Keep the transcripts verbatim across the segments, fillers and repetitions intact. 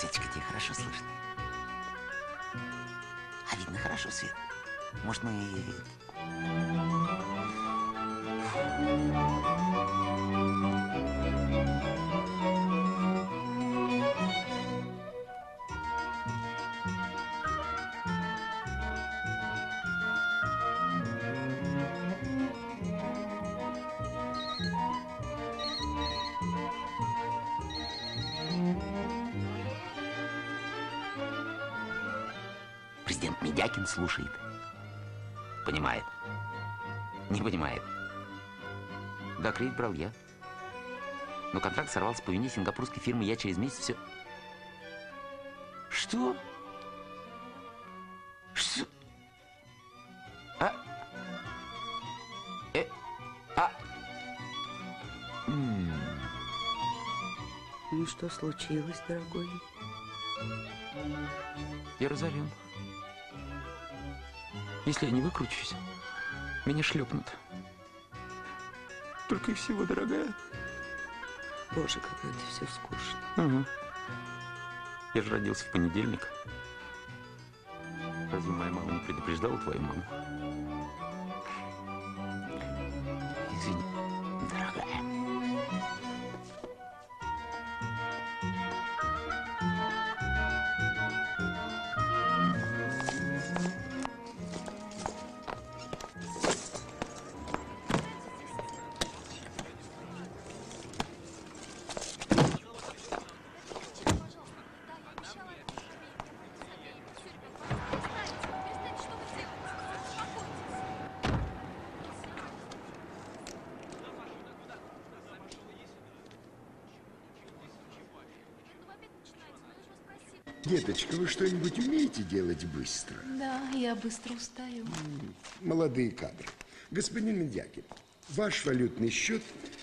Светочка, тебе хорошо слышно? А видно хорошо, Свет. Может, мы... Президент Медякин слушает. Понимает. Не понимает. Да, кредит брал я. Но контракт сорвался по вине сингапурской фирмы. Я через месяц все... Что? Что? А? Э? А? М-м. Ну, что случилось, дорогой? Я разорен. Если я не выкручусь, меня шлепнут. Только и всего, дорогая. Боже, как это все скучно. Угу. Я же родился в понедельник. Разве моя мама не предупреждала твою маму? Извини, дорогая. Деточка, вы что-нибудь умеете делать быстро? Да, я быстро устаю. Молодые кадры. Господин Медякин, ваш валютный счет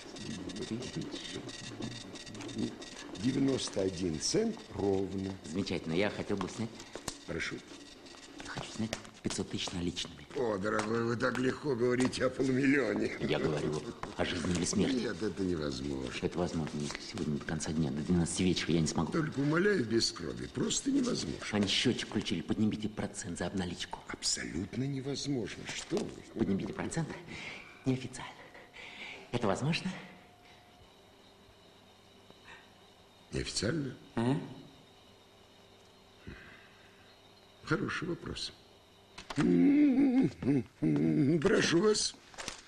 девяносто один цент ровно. Замечательно. Я хотел бы снять... Прошу. Я хочу снять пятьсот тысяч наличными. О, дорогой, вы так легко говорите о полумиллионе. Я говорю о жизни или смерти. Нет, это невозможно. Это возможно, если сегодня до конца дня, до двенадцати вечера я не смогу. Только умоляю, без крови. Просто невозможно. Они счетчик включили. Поднимите процент за обналичку. Абсолютно невозможно. Что вы? Поднимите процент неофициально. Это возможно? Неофициально? А? Хороший вопрос. Прошу вас.